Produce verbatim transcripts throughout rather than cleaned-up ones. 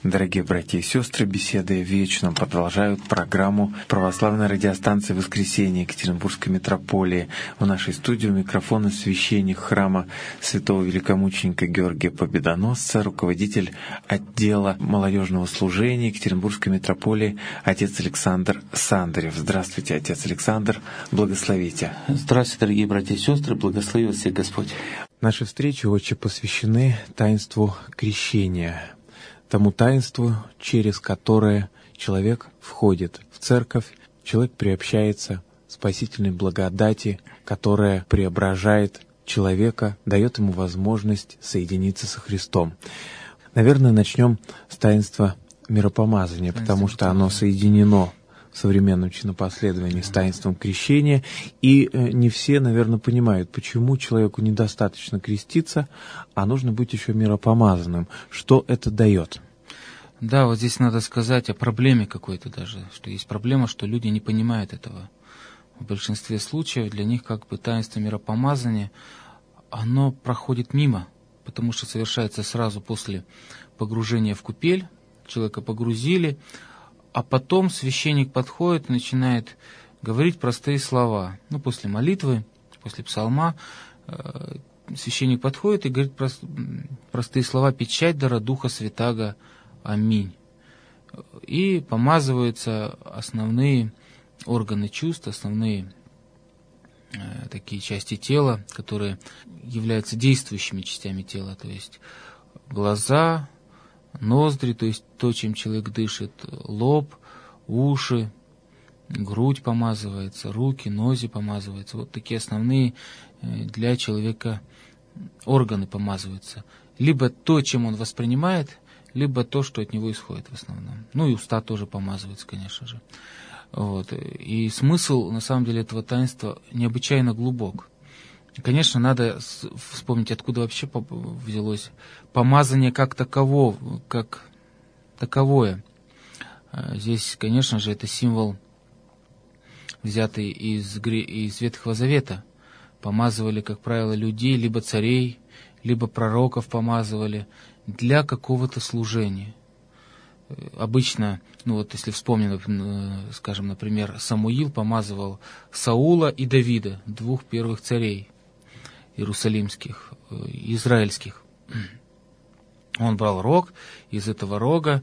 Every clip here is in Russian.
Дорогие братья и сестры, беседы вечном продолжают программу православной радиостанции «Воскресенье» Екатеринбургской митрополии. В нашей студии у микрофона священник храма святого великомученика Георгия Победоносца, руководитель отдела молодежного служения Екатеринбургской митрополии отец Александр Сандарев. Здравствуйте, отец Александр, благословите. Здравствуйте, дорогие братья и сестры, благослови вас всех Господь. Наши встречи очень посвящены таинству крещения, тому таинству, через которое человек входит в церковь, человек приобщается к спасительной благодати, которая преображает человека, дает ему возможность соединиться со Христом. Наверное, начнем с таинства миропомазания, потому что оно соединено в современном чинопоследовании с таинством крещения, и не все, наверное, понимают, почему человеку недостаточно креститься, а нужно быть еще миропомазанным. Что это дает? Да, вот здесь надо сказать о проблеме какой-то даже, что есть проблема, что люди не понимают этого. В большинстве случаев для них как бы таинство миропомазания, оно проходит мимо, потому что совершается сразу после погружения в купель, человека погрузили, а потом священник подходит и начинает говорить простые слова. Ну, после молитвы, после псалма, э, священник подходит и говорит прост, простые слова «Печать дара Духа Святаго, аминь». И помазываются основные органы чувств, основные э, такие части тела, которые являются действующими частями тела, то есть глаза, ноздри, то есть то, чем человек дышит, лоб, уши, грудь помазывается, руки, ноги помазываются. Вот такие основные для человека органы помазываются. Либо то, чем он воспринимает, либо то, что от него исходит в основном. Ну и уста тоже помазываются, конечно же. Вот. И смысл, на самом деле, этого таинства необычайно глубок. Конечно, надо вспомнить, откуда вообще взялось помазание как таково, как таковое. Здесь, конечно же, это символ, взятый из, из Ветхого Завета. Помазывали, как правило, людей, либо царей, либо пророков помазывали для какого-то служения. Обычно, ну вот если вспомним, скажем, например, Самуил помазывал Саула и Давида, двух первых царей иерусалимских, израильских. Он брал рог, из этого рога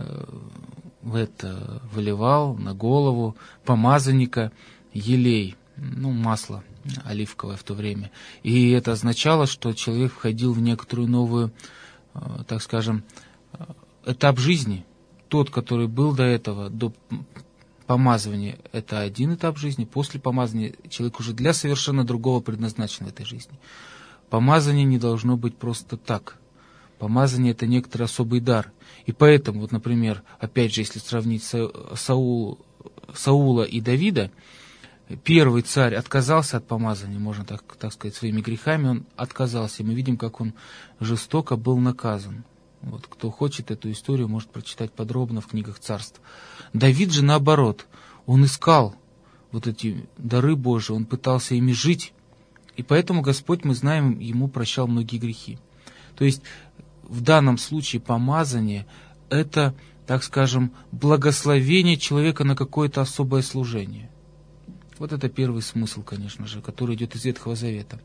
в это выливал на голову помазанника елей, ну, масло оливковое в то время. И это означало, что человек входил в некоторую новую, так скажем, этап жизни. Тот, который был до этого, до помазывания, это один этап жизни. После помазания человек уже для совершенно другого предназначен в этой жизни. Помазание не должно быть просто так. Помазание — это некоторый особый дар. И поэтому, вот, например, опять же, если сравнить Саул, Саула и Давида, первый царь отказался от помазания, можно так, так сказать, своими грехами он отказался. И мы видим, как он жестоко был наказан. Вот, кто хочет эту историю, может прочитать подробно в книгах царств. Давид же наоборот, он искал вот эти дары Божии, он пытался ими жить, и поэтому Господь, мы знаем, ему прощал многие грехи. То есть в данном случае помазание — это, так скажем, благословение человека на какое-то особое служение. Вот это первый смысл, конечно же, который идет из Ветхого Завета.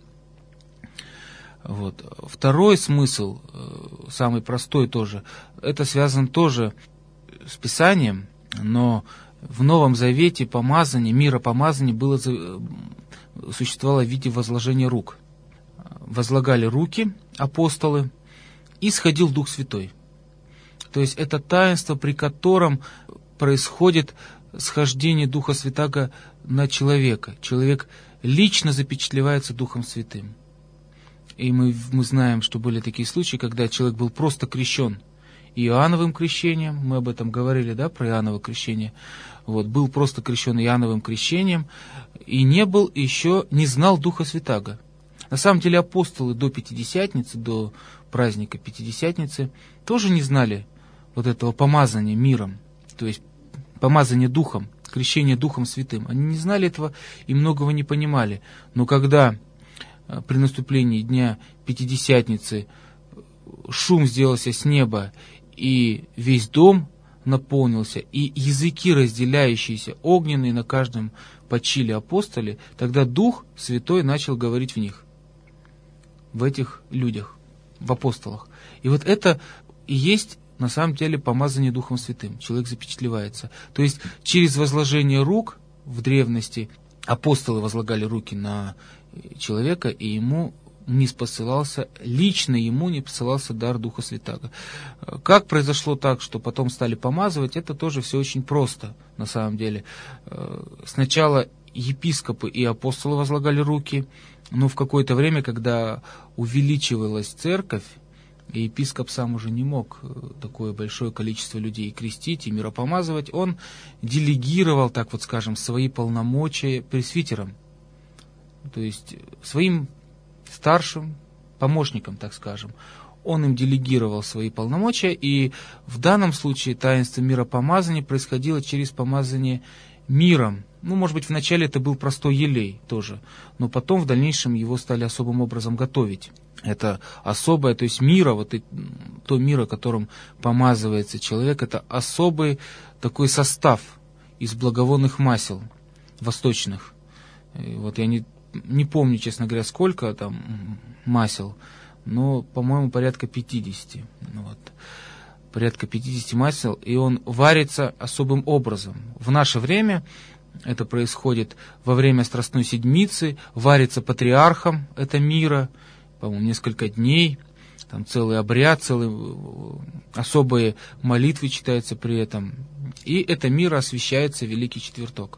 Вот. Второй смысл, самый простой тоже, это связан тоже с Писанием, но в Новом Завете помазание, миропомазание было, существовало в виде возложения рук. Возлагали руки апостолы, и сходил Дух Святой. То есть это таинство, при котором происходит схождение Духа Святаго на человека. Человек лично запечатлевается Духом Святым. И мы, мы знаем, что были такие случаи, когда человек был просто крещен Иоанновым крещением, мы об этом говорили, да, про Иоанново крещение, вот, был просто крещен Иоанновым крещением, и не был еще, не знал Духа Святаго. На самом деле апостолы до Пятидесятницы, до праздника Пятидесятницы, тоже не знали вот этого помазания миром, то есть помазания Духом, крещения Духом Святым. Они не знали этого и многого не понимали. Но когда при наступлении дня Пятидесятницы шум сделался с неба, и весь дом наполнился, и языки, разделяющиеся, огненные, на каждом почили апостолы, тогда Дух Святой начал говорить в них, в этих людях, в апостолах. И вот это и есть на самом деле помазание Духом Святым. Человек запечатлевается. То есть через возложение рук в древности апостолы возлагали руки на человека, и ему не спосылался, лично ему не посылался дар Духа Святаго. Как произошло так, что потом стали помазывать, это тоже все очень просто, на самом деле. Сначала епископы и апостолы возлагали руки, но в какое-то время, когда увеличивалась церковь, и епископ сам уже не мог такое большое количество людей крестить и миропомазывать, он делегировал, так вот скажем, свои полномочия пресвитерам, то есть своим старшим помощникам, так скажем. Он им делегировал свои полномочия, и в данном случае таинство миропомазания происходило через помазание миром. Ну, может быть, вначале это был простой елей тоже, но потом в дальнейшем его стали особым образом готовить. Это особое, то есть мира, вот и, то мира, которым помазывается человек, это особый такой состав из благовонных масел восточных. И вот я не, не помню, честно говоря, сколько там масел, но, по-моему, порядка пятидесяти. Вот. Порядка пятидесяти масел, и он варится особым образом. В наше время это происходит во время Страстной Седмицы, варится патриархом это мира, по-моему, несколько дней, там целый обряд, целые особые молитвы читаются при этом, и это мира освящается Великий Четверток.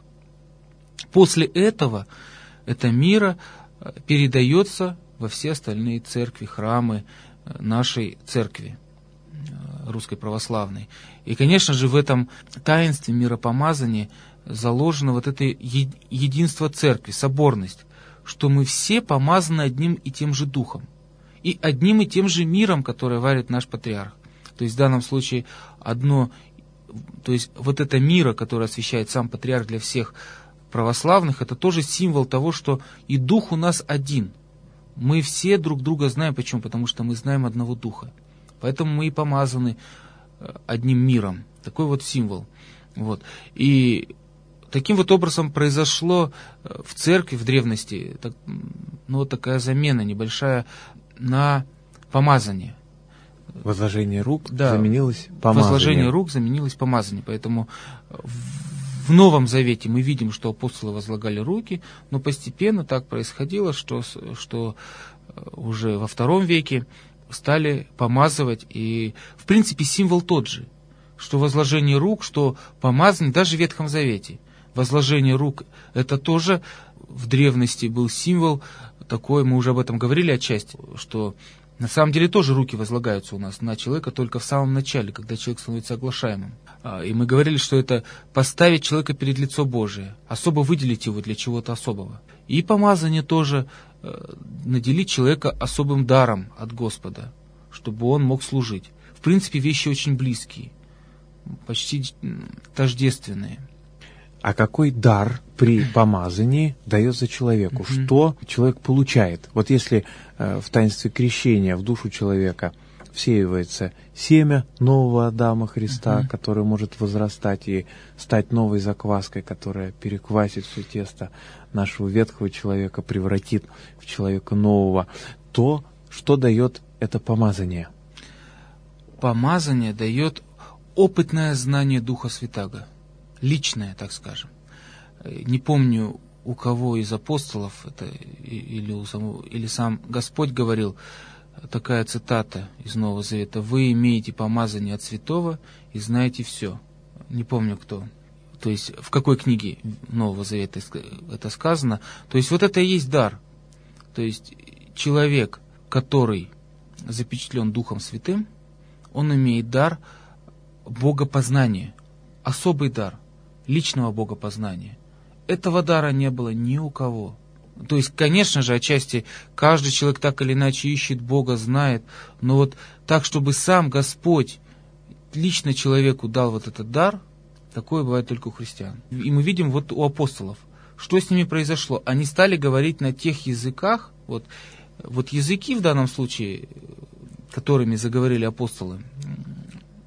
После этого это мира передается во все остальные церкви, храмы нашей церкви, русской православной. И, конечно же, в этом таинстве миропомазания заложено вот это единство церкви, соборность, что мы все помазаны одним и тем же духом, и одним и тем же миром, который варит наш патриарх. То есть в данном случае одно, то есть вот это мира, которое освящает сам патриарх для всех православных, это тоже символ того, что и дух у нас один. Мы все друг друга знаем. Почему? Потому что мы знаем одного духа. Поэтому мы и помазаны одним миром. Такой вот символ. Вот. И таким вот образом произошло в церкви в древности так, ну, вот такая замена небольшая на помазание. Возложение рук да, заменилось помазанием. Возложение рук заменилось помазанием. Поэтому в Новом Завете мы видим, что апостолы возлагали руки, но постепенно так происходило, что, что уже во втором веке стали помазывать. И, в принципе, символ тот же, что возложение рук, что помазание, даже в Ветхом Завете. Возложение рук – это тоже в древности был символ такой, мы уже об этом говорили отчасти, что на самом деле тоже руки возлагаются у нас на человека только в самом начале, когда человек становится оглашаемым. И мы говорили, что это поставить человека перед лицо Божие, особо выделить его для чего-то особого. И помазание тоже наделить человека особым даром от Господа, чтобы он мог служить. В принципе, вещи очень близкие, почти тождественные. А какой дар при помазании дается человеку? Mm-hmm. Что человек получает? Вот если э, в таинстве крещения в душу человека всеивается семя нового Адама Христа, mm-hmm. которое может возрастать и стать новой закваской, которая переквасит все тесто нашего ветхого человека, превратит в человека нового, то что дает это помазание? Помазание дает опытное знание Духа Святаго. Личное, так скажем. Не помню, у кого из апостолов, это или, у самого, или сам Господь говорил, такая цитата из Нового Завета: «Вы имеете помазание от святого и знаете все». Не помню, кто. То есть, в какой книге Нового Завета это сказано. То есть, вот это и есть дар. То есть, человек, который запечатлен Духом Святым, он имеет дар богопознания, особый дар личного богопознания. Этого дара не было ни у кого. То есть, конечно же, отчасти каждый человек так или иначе ищет Бога, знает, но вот так, чтобы сам Господь лично человеку дал вот этот дар, такое бывает только у христиан. И мы видим вот у апостолов, что с ними произошло. Они стали говорить на тех языках, вот, вот языки в данном случае, которыми заговорили апостолы,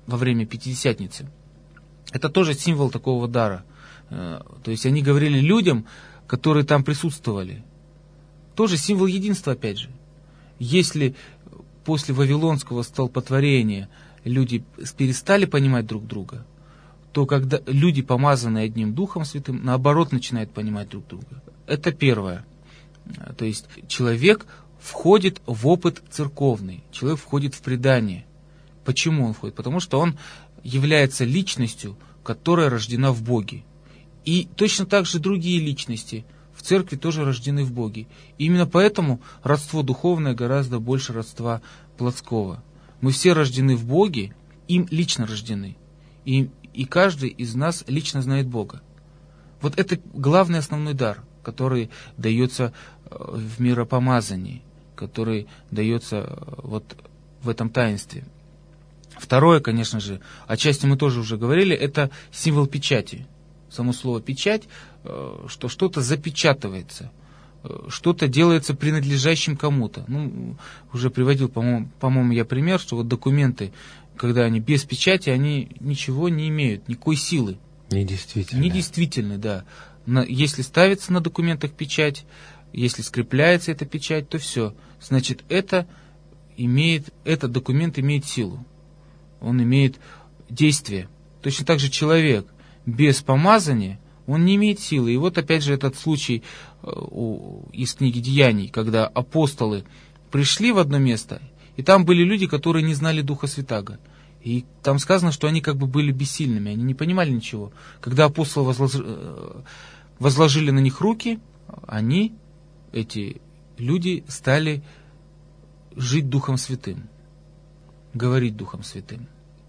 во время Пятидесятницы, это тоже символ такого дара. То есть они говорили людям, которые там присутствовали. Тоже символ единства, опять же. Если после Вавилонского столпотворения люди перестали понимать друг друга, то когда люди, помазанные одним Духом Святым, наоборот, начинают понимать друг друга. Это первое. То есть человек входит в опыт церковный, человек входит в предание. Почему он входит? Потому что он является личностью, которая рождена в Боге. И точно так же другие личности в церкви тоже рождены в Боге. И именно поэтому родство духовное гораздо больше родства плотского. Мы все рождены в Боге, им лично рождены. И, и каждый из нас лично знает Бога. Вот это главный основной дар, который дается в миропомазании, который дается вот в этом таинстве. Второе, конечно же, отчасти мы тоже уже говорили, это символ печати. Само слово «печать», что что-то запечатывается, что-то делается принадлежащим кому-то. Ну, уже приводил, по-моему, по-моему, я пример, что вот документы, когда они без печати, они ничего не имеют, никакой силы. Недействительны. Недействительны, да. На, если ставится на документах печать, если скрепляется эта печать, то все. Значит, это имеет, этот документ имеет силу. Он имеет действие. Точно так же человек без помазания, он не имеет силы. И вот опять же этот случай из книги Деяний, когда апостолы пришли в одно место, и там были люди, которые не знали Духа Святаго. И там сказано, что они как бы были бессильными, они не понимали ничего. Когда апостолы возложили, возложили на них руки, они, эти люди, стали жить Духом Святым, говорить Духом Святым.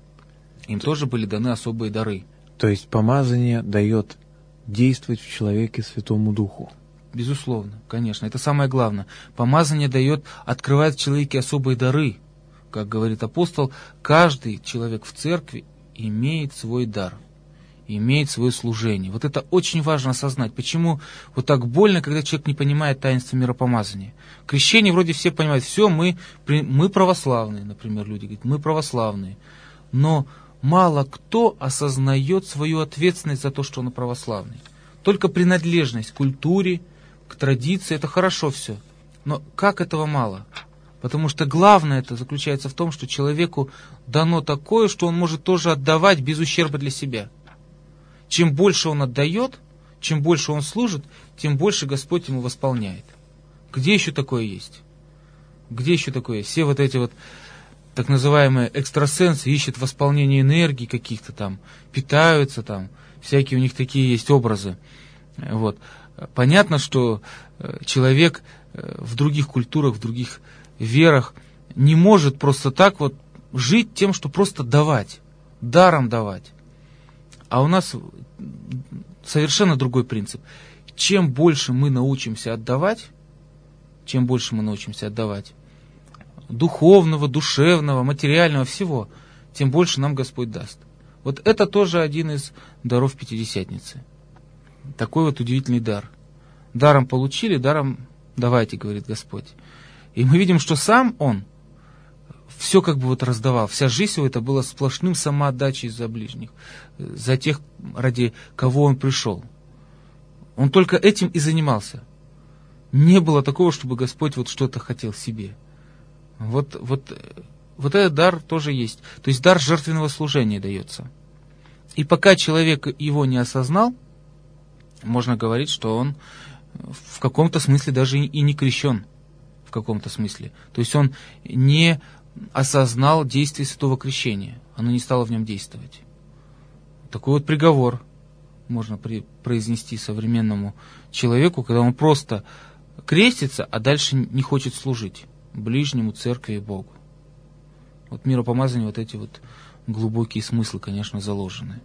Им тоже были даны особые дары. То есть помазание дает действовать в человеке Святому Духу. Безусловно, конечно, это самое главное. Помазание дает, открывает в человеке особые дары. Как говорит апостол, каждый человек в церкви имеет свой дар, имеет свое служение. Вот это очень важно осознать. Почему вот так больно, когда человек не понимает таинство миропомазания? Крещение вроде все понимают, все, мы, мы православные, например, люди говорят, мы православные. Но мало кто осознает свою ответственность за то, что он православный. Только принадлежность к культуре, к традиции, это хорошо все. Но как этого мало? Потому что главное это заключается в том, что человеку дано такое, что он может тоже отдавать без ущерба для себя. Чем больше он отдает, чем больше он служит, тем больше Господь ему восполняет. Где еще такое есть? Где еще такое есть? Все вот эти вот так называемые экстрасенсы ищут восполнение энергии каких-то там, питаются там, всякие у них такие есть образы. Вот. Понятно, что человек в других культурах, в других верах не может просто так вот жить тем, что просто давать, даром давать. А у нас совершенно другой принцип. Чем больше мы научимся отдавать, чем больше мы научимся отдавать, духовного, душевного, материального, всего, тем больше нам Господь даст. Вот это тоже один из даров Пятидесятницы. Такой вот удивительный дар. Даром получили, даром давайте, говорит Господь. И мы видим, что сам Он все как бы вот раздавал. Вся жизнь его это была сплошным самоотдачей за ближних, за тех, ради кого Он пришел. Он только этим и занимался. Не было такого, чтобы Господь вот что-то хотел себе. Вот, вот, вот этот дар тоже есть. То есть дар жертвенного служения дается. И пока человек его не осознал, можно говорить, что он в каком-то смысле даже и не крещен. В каком-то смысле. То есть он не осознал действие святого крещения. Оно не стало в нем действовать. Такой вот приговор можно при, произнести современному человеку, когда он просто крестится, а дальше не хочет служить ближнему, церкви и Богу. Вот миропомазание, вот эти вот глубокие смыслы, конечно, заложены.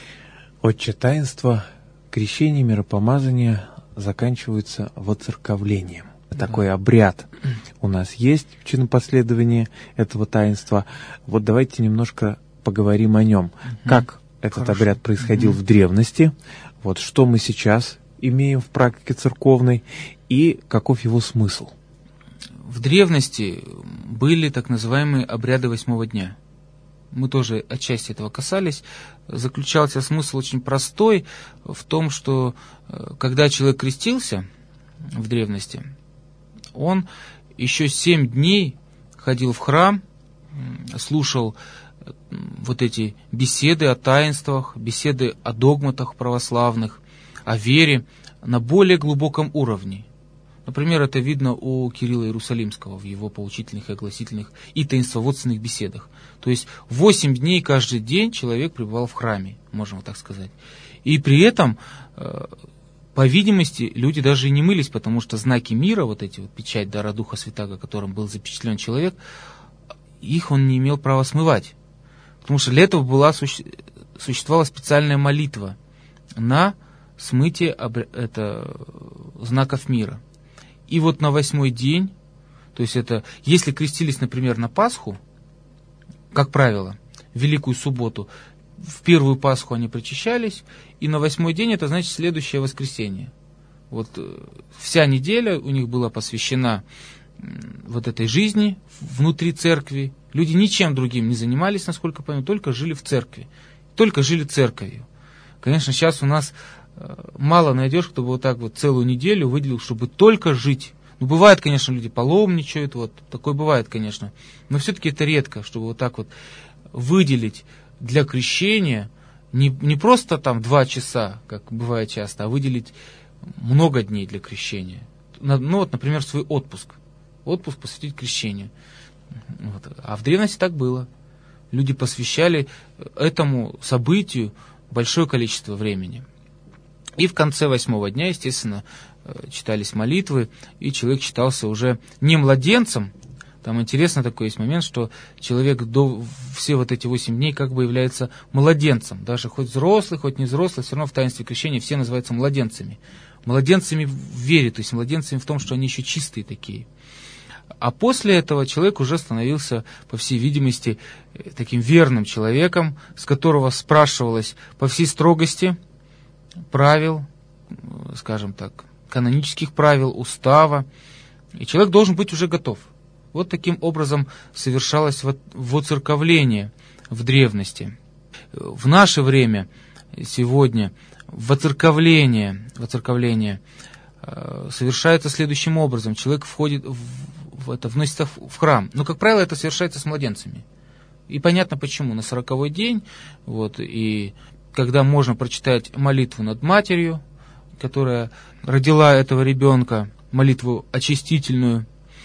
Отче, таинство крещения, миропомазания заканчивается воцерковлением. Да. Такой обряд у нас есть в чинопоследовании этого таинства. Вот давайте немножко поговорим о нем. Угу. Как этот Хорошо. обряд происходил угу. в древности, вот что мы сейчас имеем в практике церковной и каков его смысл? В древности были так называемые обряды восьмого дня. мы тоже отчасти этого касались, заключался смысл очень простой в том, что когда человек крестился в древности, он еще семь дней ходил в храм, слушал вот эти беседы о таинствах, беседы о догматах православных, о вере на более глубоком уровне. Например, это видно у Кирилла Иерусалимского в его поучительных и огласительных и таинствоводственных беседах. То есть восемь дней каждый день человек пребывал в храме, можно вот так сказать. И при этом, по видимости, люди даже и не мылись, потому что знаки мира, вот эти вот печать дара Духа Святаго, которым был запечатлен человек, их он не имел права смывать. Потому что для этого была, существовала специальная молитва на смытие это, знаков мира. И вот на восьмой день, то есть это, если крестились, например, на Пасху, как правило, в Великую Субботу, в первую Пасху они причащались, и на восьмой день это значит следующее воскресенье. Вот вся неделя у них была посвящена вот этой жизни внутри церкви. Люди ничем другим не занимались, насколько я понимаю, только жили в церкви, только жили церковью. Конечно, сейчас у нас мало найдешь, кто бы вот так вот целую неделю выделил, чтобы только жить. Ну, бывает, конечно, люди паломничают, вот, такое бывает, конечно, но все-таки это редко, чтобы вот так вот выделить для крещения не, не просто там два часа, как бывает часто, а выделить много дней для крещения. Ну, вот, например, свой отпуск. Отпуск посвятить крещению. Вот. А в древности так было. Люди посвящали этому событию большое количество времени. И в конце восьмого дня, естественно, читались молитвы, и человек считался уже не младенцем. Там интересно такой есть момент, что человек до все вот эти восемь дней как бы является младенцем. Даже хоть взрослый, хоть не взрослый, все равно в таинстве крещения все называются младенцами. Младенцами в вере, то есть младенцами в том, что они еще чистые такие. А после этого человек уже становился, по всей видимости, таким верным человеком, с которого спрашивалось по всей строгости правил, скажем так, канонических правил, устава. И человек должен быть уже готов. Вот таким образом совершалось воцерковление в древности. В наше время, сегодня, воцерковление, воцерковление совершается следующим образом. Человек входит в, в это, вносится в храм. Но, как правило, это совершается с младенцами. И понятно почему. На сороковой день, вот, и когда можно прочитать молитву над матерью, которая родила этого ребенка, молитву очистительную,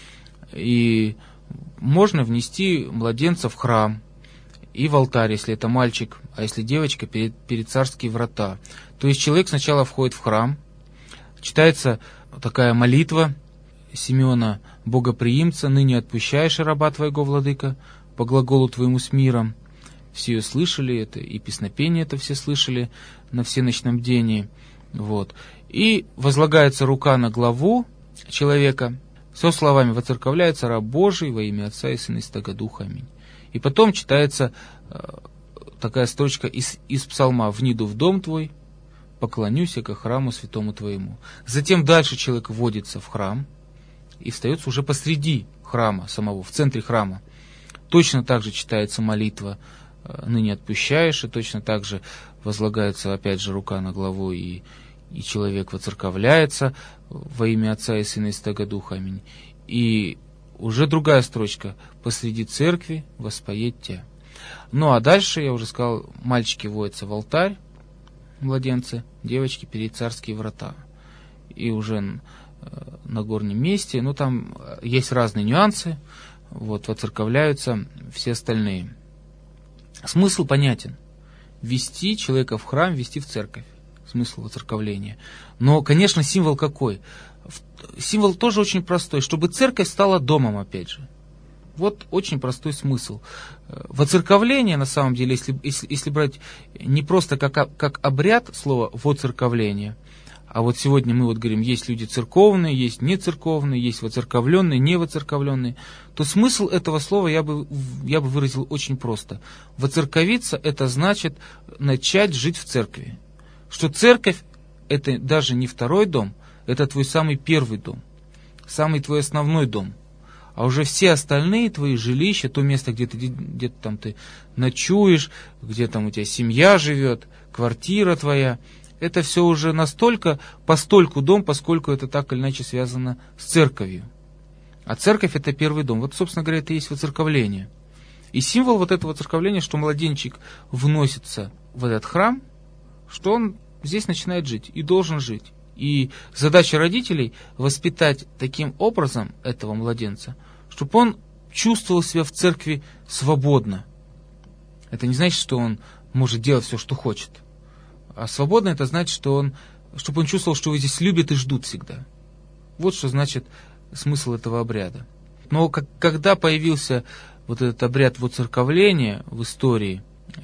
и можно внести младенца в храм и в алтарь, если это мальчик, а если девочка, перед, перед царские врата. То есть человек сначала входит в храм, читается такая молитва Симеона Богоприимца: «Ныне отпущаешь раба твоего, владыка, по глаголу твоему с миром». Все ее слышали, это, и песнопение это все слышали на всеночном бдении. Вот. И возлагается рука на главу человека, со словами: «Воцерковляется раб Божий во имя Отца и Сына и Святаго Духа. Аминь». И потом читается э, такая строчка из, из псалма: «Вниду в дом твой, поклонюсь я ко храму святому твоему». Затем дальше человек вводится в храм и встается уже посреди храма самого, в центре храма. Точно так же читается молитва «Ныне отпущаешь», и точно так же возлагается опять же рука на главу, и, и человек воцерковляется во имя Отца и Сына и Святаго Духа. Аминь. И уже другая строчка: «Посреди церкви воспоет Тя». Ну а дальше, я уже сказал, мальчики вводятся в алтарь, младенцы, девочки перед царские врата. И уже на горнем месте, ну там есть разные нюансы, вот, воцерковляются все остальные. Смысл понятен. Ввести человека в храм, ввести в церковь. Смысл воцерковления. Но, конечно, символ какой? Символ тоже очень простой, чтобы церковь стала домом, опять же. Вот очень простой смысл. Воцерковление, на самом деле, если, если, если брать не просто как, как обряд слова «воцерковление», а вот сегодня мы вот говорим, есть люди церковные, есть нецерковные, есть воцерковленные, невоцерковленные, то смысл этого слова я бы, я бы выразил очень просто. Воцерковиться — это значит начать жить в церкви. Что церковь — это даже не второй дом, это твой самый первый дом, самый твой основной дом. А уже все остальные твои жилища, то место, где ты, где там ты ночуешь, где там у тебя семья живет, квартира твоя, это все уже настолько, постольку дом, поскольку это так или иначе связано с церковью. А церковь — это первый дом. Вот, собственно говоря, это и есть воцерковление. И символ вот этого воцерковления, что младенчик вносится в этот храм, что он здесь начинает жить и должен жить. И задача родителей — воспитать таким образом этого младенца, чтобы он чувствовал себя в церкви свободно. Это не значит, что он может делать все, что хочет. А свободно — это значит, что он, чтобы он чувствовал, что его здесь любят и ждут всегда. Вот что значит смысл этого обряда. Но как, когда появился вот этот обряд воцерковления в истории,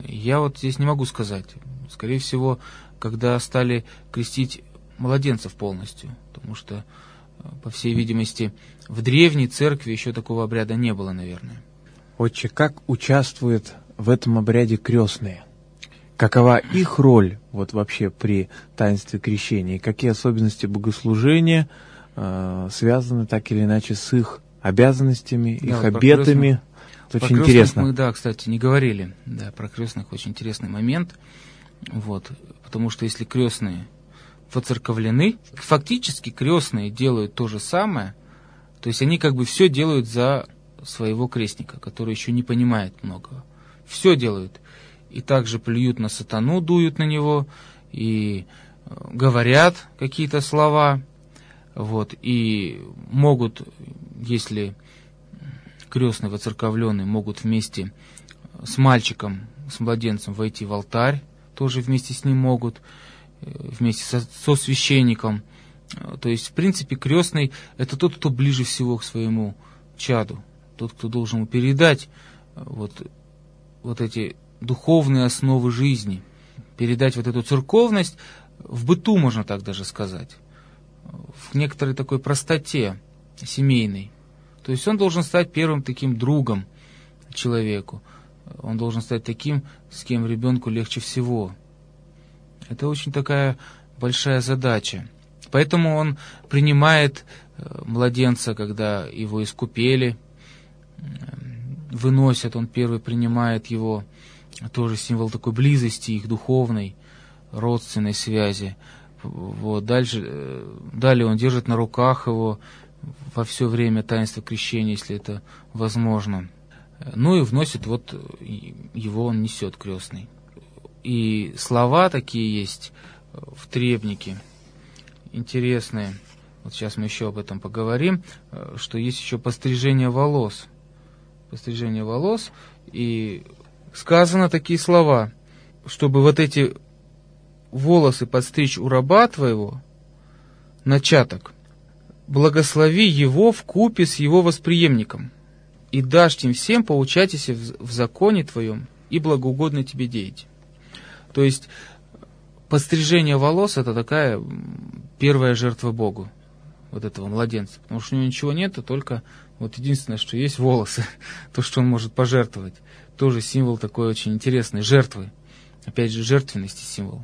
я вот здесь не могу сказать. Скорее всего, когда стали крестить младенцев полностью, потому что, по всей видимости, в древней церкви еще такого обряда не было, наверное. Отче, как участвуют в этом обряде крестные? Какова их роль вот вообще при таинстве крещения? И какие особенности богослужения э, связаны так или иначе с их обязанностями, да, их обетами? Это очень интересно. Мы, да, кстати, не говорили. Да, про крестных очень интересный момент. Вот, потому что если крестные воцерковлены, фактически крестные делают то же самое, то есть они как бы все делают за своего крестника, который еще не понимает многого. Все делают. И также плюют на сатану, дуют на него, и говорят какие-то слова, вот, и могут, если крестные воцерковленные, могут вместе с мальчиком, с младенцем войти в алтарь, тоже вместе с ним могут, вместе со, со священником. То есть, в принципе, крестный — это тот, кто ближе всего к своему чаду, тот, кто должен ему передать вот, вот эти духовные основы жизни, передать вот эту церковность в быту, можно так даже сказать, в некоторой такой простоте семейной. То есть он должен стать первым таким другом человеку, он должен стать таким, с кем ребенку легче всего. Это очень такая большая задача. Поэтому он принимает младенца, когда его искупели, выносят, он первый принимает его, тоже символ такой близости их духовной, родственной связи. Вот. Дальше, далее он держит на руках его во все время таинства крещения, если это возможно. Ну и вносит, вот его он несет, крестный. И слова такие есть в требнике, интересные. Вот сейчас мы еще об этом поговорим, что есть еще пострижение волос. Пострижение волос, и сказано такие слова, чтобы вот эти волосы подстричь у раба твоего, начаток, благослови его вкупе с его восприемником, и дашь им всем поучайтесь в, в законе твоем, и благоугодно тебе деять. То есть подстрижение волос — это такая первая жертва Богу, вот этого младенца, потому что у него ничего нет, а только вот единственное, что есть — волосы, то, что он может пожертвовать. Тоже символ такой очень интересный, жертвы, опять же, жертвенности символ.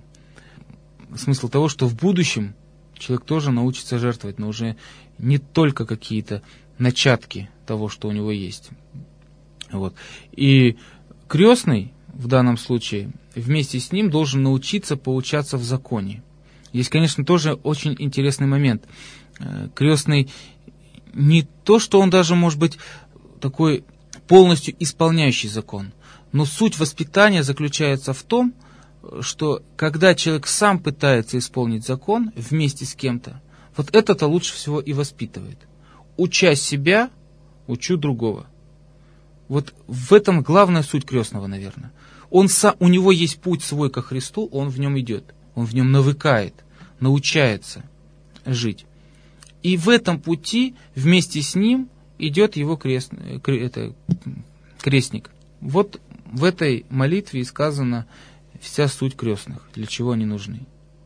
Смысл того, что в будущем человек тоже научится жертвовать, но уже не только какие-то начатки того, что у него есть. Вот. И крестный в данном случае вместе с ним должен научиться поучаться в законе. Здесь, конечно, тоже очень интересный момент. Крестный не то, что он даже может быть такой полностью исполняющий закон, но суть воспитания заключается в том, что когда человек сам пытается исполнить закон вместе с кем-то, вот это-то лучше всего и воспитывает. Уча себя, учу другого. Вот в этом главная суть крестного, наверное. Он сам, у него есть путь свой ко Христу, он в нем идет, он в нем навыкает, научается жить. И в этом пути вместе с ним идет его крест, это, крестник. Вот в этой молитве и сказана вся суть крестных, для чего они нужны.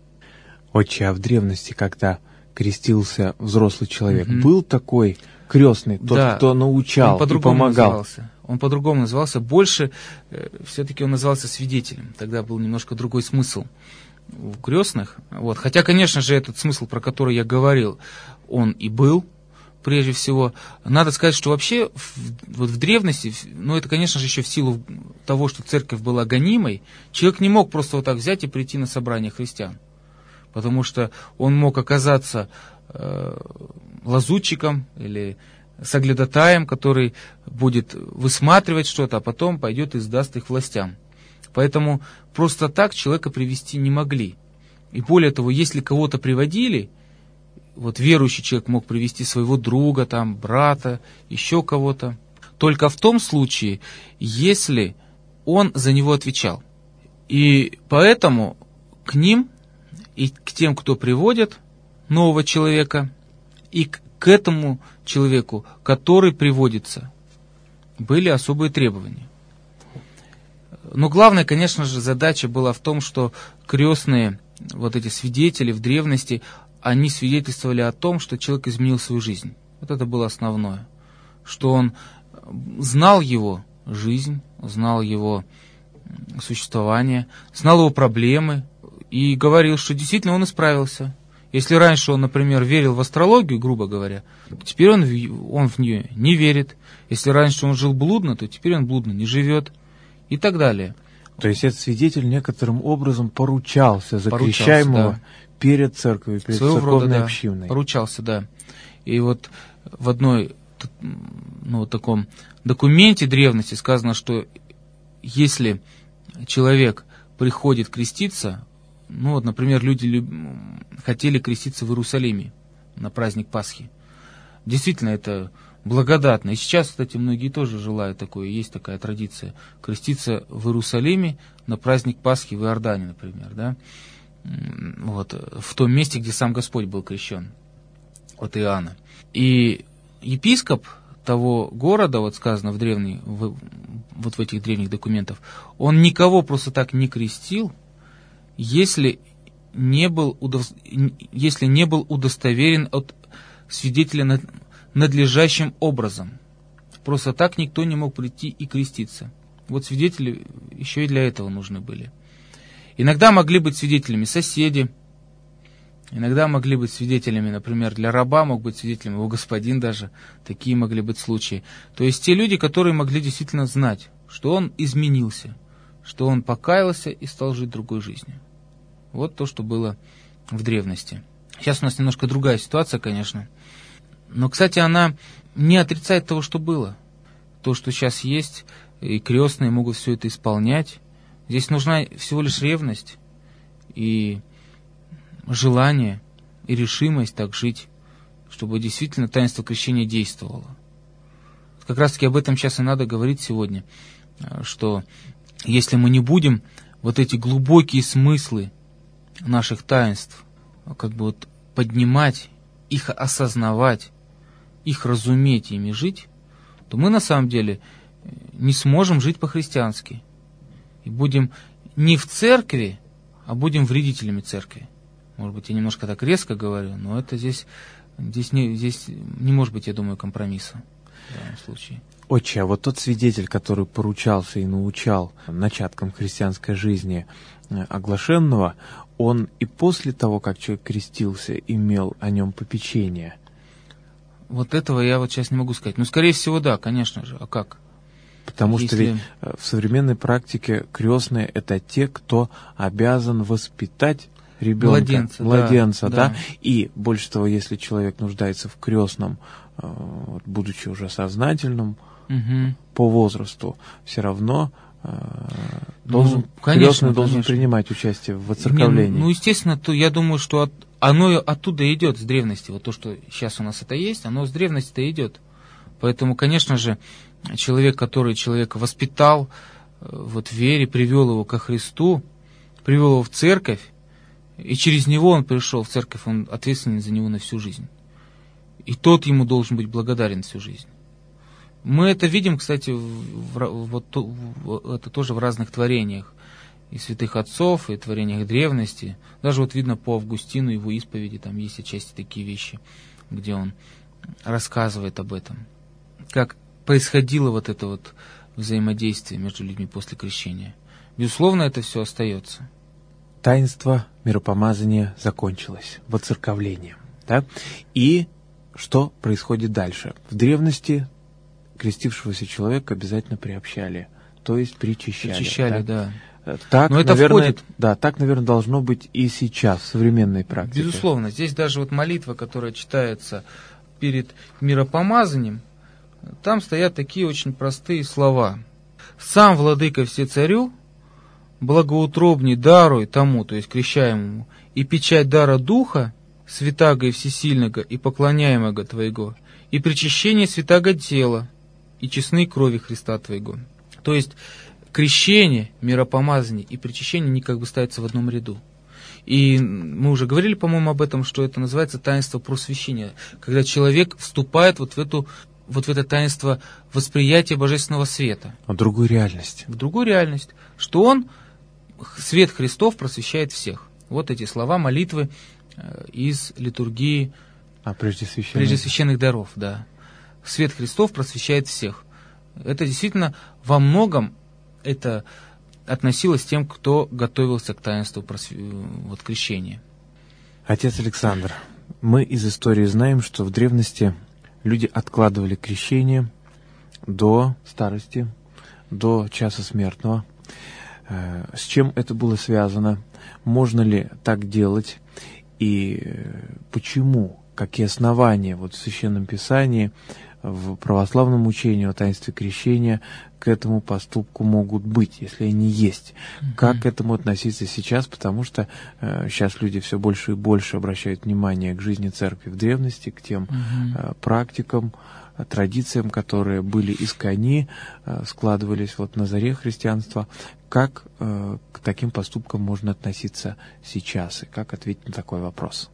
Отче, а в древности, когда крестился взрослый человек, угу. был такой крестный, тот, да, кто научал и помогал? Назывался. Он по-другому назывался. Больше, э, все-таки он назывался свидетелем. Тогда был немножко другой смысл у крестных. Вот. Хотя, конечно же, этот смысл, про который я говорил, он и был, прежде всего, надо сказать, что вообще в, вот в древности, ну это, конечно же, еще в силу того, что церковь была гонимой, человек не мог просто вот так взять и прийти на собрание христиан, потому что он мог оказаться э, лазутчиком или соглядатаем, который будет высматривать что-то, а потом пойдет и сдаст их властям. Поэтому просто так человека привести не могли. И более того, если кого-то приводили, вот верующий человек мог привести своего друга, там, брата, еще кого-то, только в том случае, если он за него отвечал. И поэтому к ним и к тем, кто приводит нового человека, и к, к этому человеку, который приводится, были особые требования. Но главная, конечно же, задача была в том, что крестные, вот эти свидетели в древности, они свидетельствовали о том, что человек изменил свою жизнь. Вот это было основное. Что он знал его жизнь, знал его существование, знал его проблемы и говорил, что действительно он исправился. Если раньше он, например, верил в астрологию, грубо говоря, то теперь он, он в нее не верит. Если раньше он жил блудно, то теперь он блудно не живет и так далее. То есть этот свидетель некоторым образом поручался за крещаемого, да, перед церковью, перед своего церковной рода, да, общиной. Поручался, да. И вот в одной, ну, вот таком документе древности сказано, что если человек приходит креститься, ну вот, например, люди люб... хотели креститься в Иерусалиме на праздник Пасхи. Действительно, это благодатно. И сейчас, кстати, многие тоже желают такое, есть такая традиция, креститься в Иерусалиме на праздник Пасхи в Иордане, например, да, вот, в том месте, где сам Господь был крещен от Иоанна. И епископ того города, вот сказано в древних, в, вот в этих древних документах, он никого просто так не крестил, если не был, удов... если не был удостоверен от свидетеля над... надлежащим образом. Просто так никто не мог прийти и креститься. Вот свидетели еще и для этого нужны были. Иногда могли быть свидетелями соседи, иногда могли быть свидетелями, например, для раба мог быть свидетелем его господин даже, такие могли быть случаи. То есть те люди, которые могли действительно знать, что он изменился, что он покаялся и стал жить другой жизнью. Вот то, что было в древности. Сейчас у нас немножко другая ситуация, конечно. Но, кстати, она не отрицает того, что было. То, что сейчас есть, и крестные могут все это исполнять. Здесь нужна всего лишь ревность и желание, и решимость так жить, чтобы действительно таинство крещения действовало. Как раз-таки об этом сейчас и надо говорить сегодня, что если мы не будем вот эти глубокие смыслы наших таинств как бы вот поднимать, их осознавать, их разуметь и ими жить, то мы на самом деле не сможем жить по-христиански. И будем не в церкви, а будем вредителями церкви. Может быть, я немножко так резко говорю, но это здесь, здесь, не, здесь не может быть, я думаю, компромисса в данном случае. Отче, а вот тот свидетель, который поручался и научал начаткам христианской жизни оглашенного, он и после того, как человек крестился, имел о нем попечение? Вот этого я вот сейчас не могу сказать. Ну, скорее всего, да, конечно же. А как? Потому Если... что ведь в современной практике крестные — это те, кто обязан воспитать ребенка, младенца, младенца, да, да? да. И больше того, если человек нуждается в крестном, будучи уже сознательным, угу, по возрасту, все равно должен, ну, конечно, крестный должен конечно. принимать участие в воцерковлении. Ну, естественно, то я думаю, что от, оно оттуда идет, с древности. Вот то, что сейчас у нас это есть, оно с древности-то идет. Поэтому, конечно же, человек, который человека воспитал вот, в вере, привел его ко Христу, привел его в церковь, и через него он пришел в церковь, он ответственен за него на всю жизнь. И тот ему должен быть благодарен всю жизнь. Мы это видим, кстати, в, вот, в, это тоже в разных творениях и святых отцов, и творениях древности. Даже вот видно по Августину, его исповеди, там есть отчасти такие вещи, где он рассказывает об этом. Как происходило вот это вот взаимодействие между людьми после крещения. Безусловно, это все остается. Таинство миропомазания закончилось, воцерковлением, да? И что происходит дальше? В древности крестившегося человека обязательно приобщали, то есть причащали. Причащали, да. да. Так, Но это наверное, входит... да, так, наверное, должно быть и сейчас, в современной практике. Безусловно. Здесь даже вот молитва, которая читается перед миропомазанием, там стоят такие очень простые слова. «Сам владыка всецарю, благоутробней даруй тому, то есть крещаемому, и печать дара духа, святаго и всесильного и поклоняемого твоего, и причащение святаго тела, и честной крови Христа твоего». То есть крещение, миропомазание и причащение, они как бы ставятся в одном ряду. И мы уже говорили, по-моему, об этом, что это называется таинство просвещения, когда человек вступает вот в, эту, вот в это таинство восприятия божественного света. В другую реальность. В другую реальность, что он, свет Христов, просвещает всех. Вот эти слова молитвы из литургии а, преждесвященных. преждесвященных даров. Да. Свет Христов просвещает всех. Это действительно во многом это относилось к тем, кто готовился к таинству просв... вот, крещения. Отец Александр, мы из истории знаем, что в древности люди откладывали крещение до старости, до часа смертного. С чем это было связано? Можно ли так делать? И почему? Какие основания вот в Священном Писании, в православном учении о таинстве крещения к этому поступку могут быть, если они есть? Mm-hmm. Как к этому относиться сейчас? Потому что э, сейчас люди все больше и больше обращают внимание к жизни церкви в древности, к тем mm-hmm. э, практикам, э, традициям, которые были искони, э, складывались вот на заре христианства. Как э, к таким поступкам можно относиться сейчас? И как ответить на такой вопрос?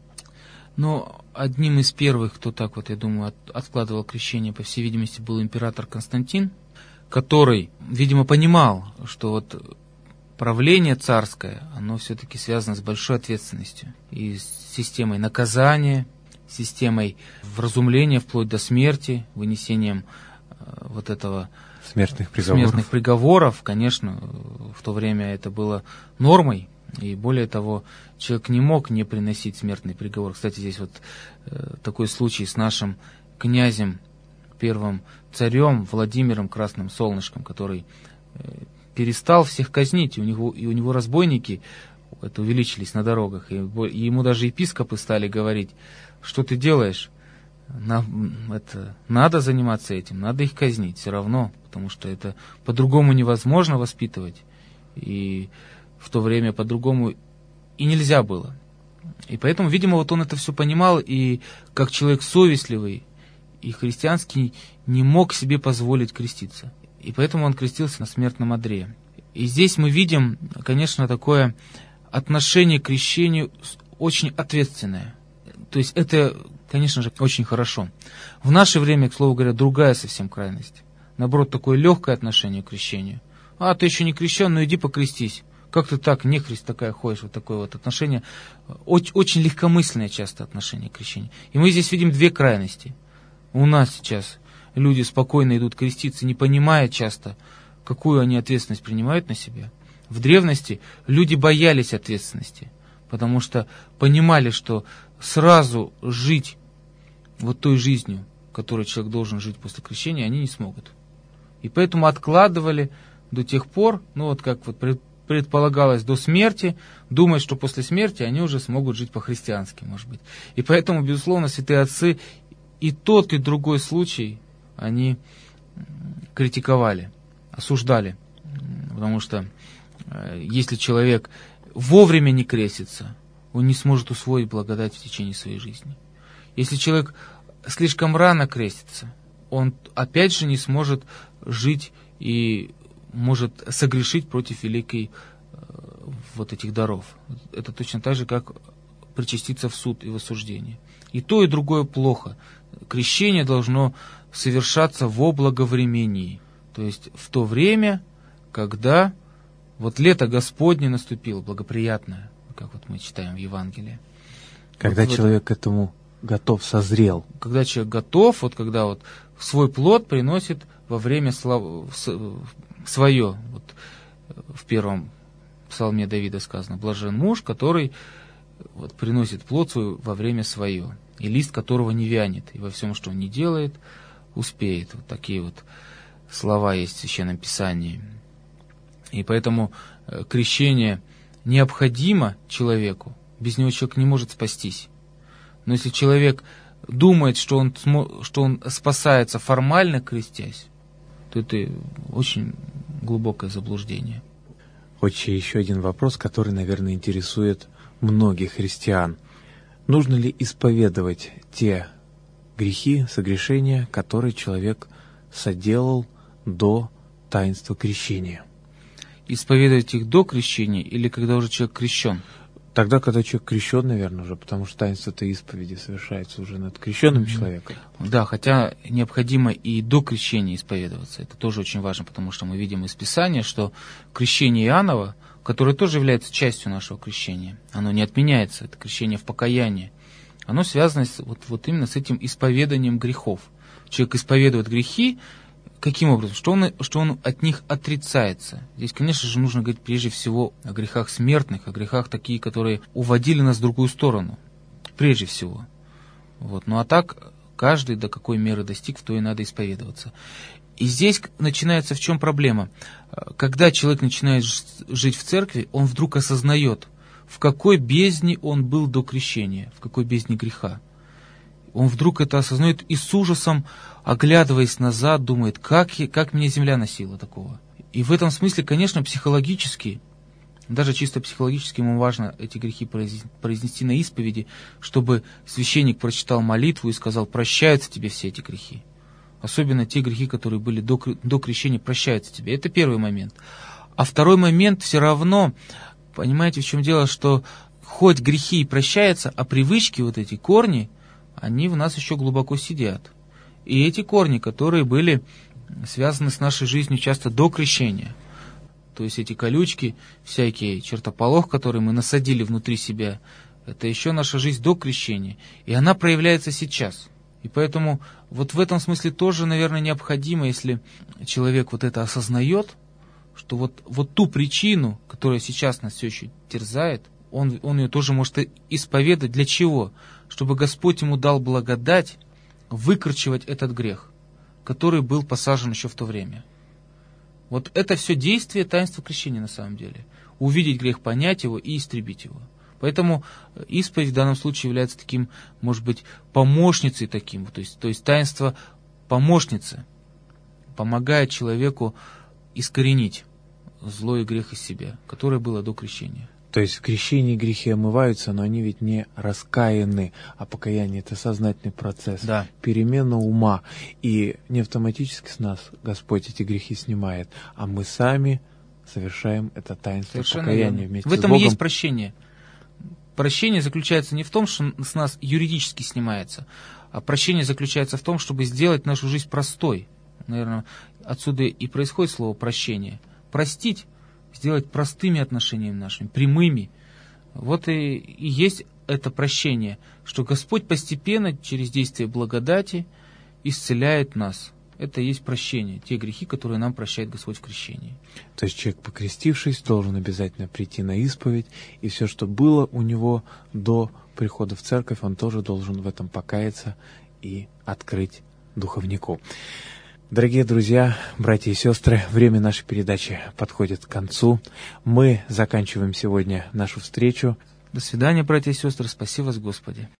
Но одним из первых, кто так вот, я думаю, от, откладывал крещение, по всей видимости, был император Константин, который, видимо, понимал, что вот правление царское, оно все-таки связано с большой ответственностью и с системой наказания, системой вразумления вплоть до смерти, вынесением э, вот этого смертных приговоров. смертных приговоров. Конечно, в то время это было нормой. И более того, человек не мог не приносить смертный приговор. Кстати, здесь вот э, такой случай с нашим князем, первым царем Владимиром Красным Солнышком, который э, перестал всех казнить, и у него, и у него разбойники это увеличились на дорогах, и, и ему даже епископы стали говорить: что ты делаешь? На, это, надо заниматься этим, надо их казнить все равно, потому что это по-другому невозможно воспитывать. И в то время по-другому и нельзя было. И поэтому, видимо, вот он это все понимал, и как человек совестливый и христианский не мог себе позволить креститься. И поэтому он крестился на смертном одре. И здесь мы видим, конечно, такое отношение к крещению очень ответственное. То есть это, конечно же, очень хорошо. В наше время, к слову говоря, другая совсем крайность. Наоборот, такое легкое отношение к крещению. А, ты еще не крещен, ну иди покрестись. Как ты так, нехрист такая ходишь, вот такое вот отношение. Очень, очень легкомысленное часто отношение к крещению. И мы здесь видим две крайности. У нас сейчас люди спокойно идут креститься, не понимая часто, какую они ответственность принимают на себя. В древности люди боялись ответственности, потому что понимали, что сразу жить вот той жизнью, которой человек должен жить после крещения, они не смогут. И поэтому откладывали до тех пор, ну вот как вот предполагалось, до смерти, думая, что после смерти они уже смогут жить по-христиански, может быть. И поэтому, безусловно, святые отцы и тот, и другой случай они критиковали, осуждали. Потому что если человек вовремя не крестится, он не сможет усвоить благодать в течение своей жизни. Если человек слишком рано крестится, он опять же не сможет жить и может согрешить против великой э, вот этих даров. Это точно так же, как причаститься в суд и в осуждение. И то, и другое плохо. Крещение должно совершаться во благовремении. То есть в то время, когда вот лето Господне наступило, благоприятное, как вот мы читаем в Евангелии. Когда вот человек к этому готов, созрел. Когда человек готов, вот когда вот свой плод приносит во время слав... свое. Вот в первом псалме Давида сказано: блажен муж, который вот, приносит плод свой во время свое, и лист которого не вянет, и во всем, что он не делает, успеет. Вот такие вот слова есть в Священном Писании. И поэтому крещение необходимо человеку, без него человек не может спастись. Но если человек думает, что он, что он спасается формально крестясь, то это очень глубокое заблуждение. Отче, еще один вопрос, который, наверное, интересует многих христиан. Нужно ли исповедовать те грехи, согрешения, которые человек соделал до таинства крещения? Исповедовать их до крещения или когда уже человек крещен? Тогда, когда человек крещен, наверное, уже, потому что таинство-то исповеди совершается уже над крещенным mm-hmm. человеком. Да, хотя необходимо и до крещения исповедоваться. Это тоже очень важно, потому что мы видим из Писания, что крещение Иоаннова, которое тоже является частью нашего крещения, оно не отменяется, это крещение в покаянии, оно связано с, вот, вот именно с этим исповеданием грехов. Человек исповедует грехи. Каким образом? Что он, что он от них отрицается? Здесь, конечно же, нужно говорить прежде всего о грехах смертных, о грехах такие, которые уводили нас в другую сторону. Прежде всего. Вот. Ну а так, каждый до какой меры достиг, в то и надо исповедоваться. И здесь начинается в чем проблема? Когда человек начинает жить в церкви, он вдруг осознает, в какой бездне он был до крещения, в какой бездне греха. Он вдруг это осознает и с ужасом, оглядываясь назад, думает, как, как меня земля носила такого. И в этом смысле, конечно, психологически, даже чисто психологически ему важно эти грехи произнести на исповеди, чтобы священник прочитал молитву и сказал, прощаются тебе все эти грехи. Особенно те грехи, которые были до, до крещения, прощаются тебе. Это первый момент. А второй момент все равно, понимаете, в чем дело, что хоть грехи и прощаются, а привычки, вот эти корни, они в нас еще глубоко сидят. И эти корни, которые были связаны с нашей жизнью часто до крещения, то есть эти колючки, всякие чертополох, которые мы насадили внутри себя, это еще наша жизнь до крещения, и она проявляется сейчас. И поэтому вот в этом смысле тоже, наверное, необходимо, если человек вот это осознает, что вот, вот ту причину, которая сейчас нас все еще терзает, он, он ее тоже может исповедать. Для чего? Чтобы Господь ему дал благодать выкорчевать этот грех, который был посажен еще в то время. Вот это все действие таинства крещения на самом деле. Увидеть грех, понять его и истребить его. Поэтому исповедь в данном случае является таким, может быть, помощницей таким. То есть, то есть таинство помощницы помогает человеку искоренить зло и грех из себя, которое было до крещения. То есть в крещении грехи омываются, но они ведь не раскаяны, а покаяние — это сознательный процесс, да. Перемена ума. И не автоматически с нас Господь эти грехи снимает, а мы сами совершаем это таинство Совершенно покаяния верно. Вместе в этом с Богом. И есть прощение. Прощение заключается не в том, что с нас юридически снимается, а прощение заключается в том, чтобы сделать нашу жизнь простой. Наверное, отсюда и происходит слово «прощение». Простить, сделать простыми отношениями нашими, прямыми. Вот и, и есть это прощение, что Господь постепенно, через действие благодати, исцеляет нас. Это и есть прощение, те грехи, которые нам прощает Господь в крещении. То есть человек, покрестившись, должен обязательно прийти на исповедь, и все, что было у него до прихода в церковь, он тоже должен в этом покаяться и открыть духовнику. Дорогие друзья, братья и сестры, время нашей передачи подходит к концу. Мы заканчиваем сегодня нашу встречу. До свидания, братья и сестры. Спаси вас, Господи.